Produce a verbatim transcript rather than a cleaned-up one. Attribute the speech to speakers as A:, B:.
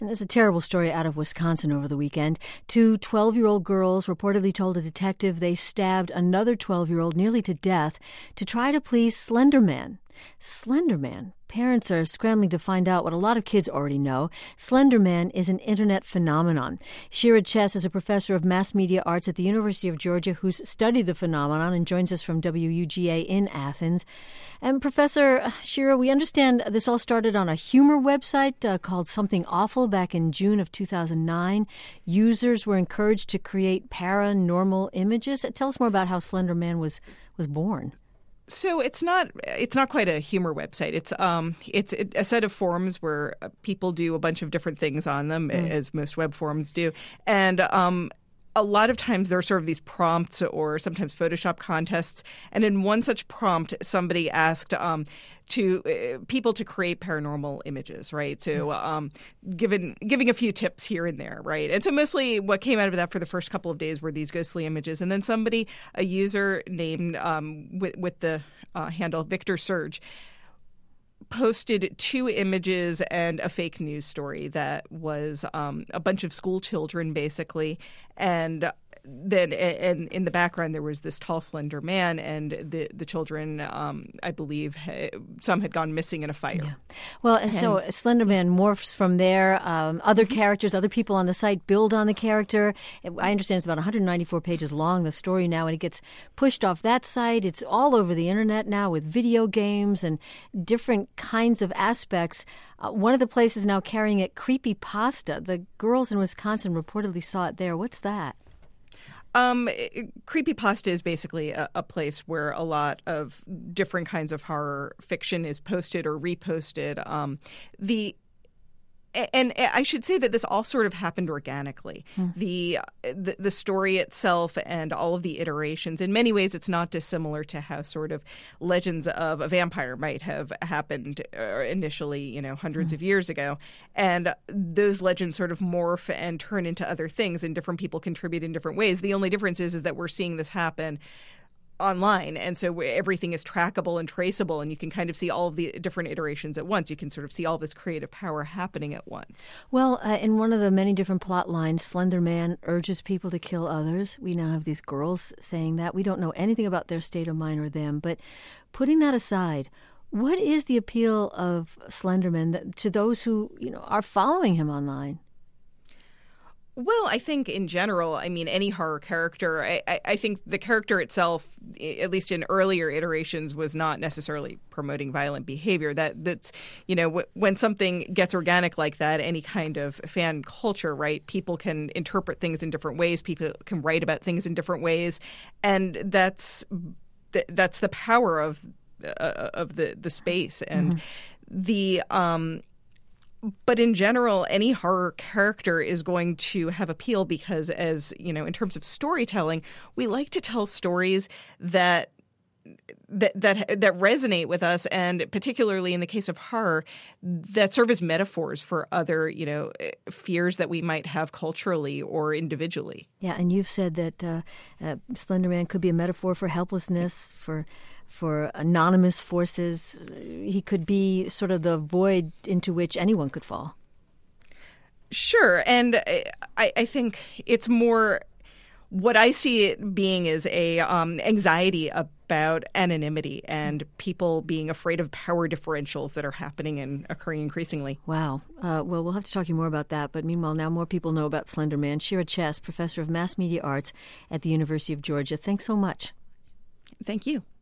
A: And there's a terrible story out of Wisconsin over the weekend. Two twelve-year-old girls reportedly told a detective they stabbed another twelve-year-old nearly to death to try to please Slender Man. Slender Man. Parents are scrambling to find out what a lot of kids already know. Slender Man is an internet phenomenon. Shira Chess is a professor of mass media arts at the University of Georgia who's studied the phenomenon and joins us from W U G A in Athens. And Professor Shira, we understand this all started on a humor website uh, called Something Awful back in June of two thousand nine. Users were encouraged to create paranormal images. Tell us more about how Slender Man was was born.
B: So it's not it's not quite a humor website. It's um it's a set of forums where people do a bunch of different things on them, mm. as most web forums do, and um. A lot of times there are sort of these prompts or sometimes Photoshop contests. And in one such prompt, somebody asked um, to uh, people to create paranormal images, right? So um, given, giving a few tips here and there, right? And so mostly what came out of that for the first couple of days were these ghostly images. And then somebody, a user named um, with, with the uh, handle Victor Surge, posted two images and a fake news story that was um, a bunch of school children, basically, and then and in the background there was this tall, slender man, and the the children, um, I believe, ha- some had gone missing in a fire.
A: Yeah. Well, and so Slender Man morphs from there. Um, other characters, other people on the site build on the character. I understand it's about one hundred ninety-four pages long, the story now, and it gets pushed off that site. It's all over the internet now with video games and different kinds of aspects. Uh, one of the places now carrying it, Creepypasta. The girls in Wisconsin reportedly saw it there. What's that?
B: Um, Creepypasta is basically a, a place where a lot of different kinds of horror fiction is posted or reposted. Um, the And I should say that this all sort of happened organically. Mm. The, the the story itself and all of the iterations, in many ways, it's not dissimilar to how sort of legends of a vampire might have happened initially, you know, hundreds mm. of years ago. And those legends sort of morph and turn into other things, and different people contribute in different ways. The only difference is, is that we're seeing this happen online, and so everything is trackable and traceable, and you can kind of see all of the different iterations at once. You can sort of see all this creative power happening at once.
A: Well, uh, in one of the many different plot lines, Slender Man urges people to kill others. We now have these girls saying that. We don't know anything about their state of mind or them, but putting that aside, what is the appeal of Slender Man to those who, you know, are following him online?
B: Well, I think in general, I mean, any horror character, I, I, I think the character itself, at least in earlier iterations, was not necessarily promoting violent behavior. That That's, you know, w- when something gets organic like that, any kind of fan culture, right, people can interpret things in different ways. People can write about things in different ways. And that's th- that's the power of uh, of the, the space. And mm-hmm. the... um But in general, any horror character is going to have appeal because, as you know, in terms of storytelling, we like to tell stories that that that that resonate with us, and particularly in the case of horror, that serve as metaphors for other, you know, fears that we might have culturally or individually.
A: Yeah, and you've said that uh, uh, Slender Man could be a metaphor for helplessness, for. for anonymous forces. He could be sort of the void into which anyone could fall.
B: Sure. And I, I think it's more what I see it being is a um, anxiety about anonymity and people being afraid of power differentials that are happening and occurring increasingly.
A: Wow. Uh, well, we'll have to talk to you more about that. But meanwhile, now more people know about Slender Man. Shira Chess, professor of mass media arts at the University of Georgia. Thanks so much.
B: Thank you.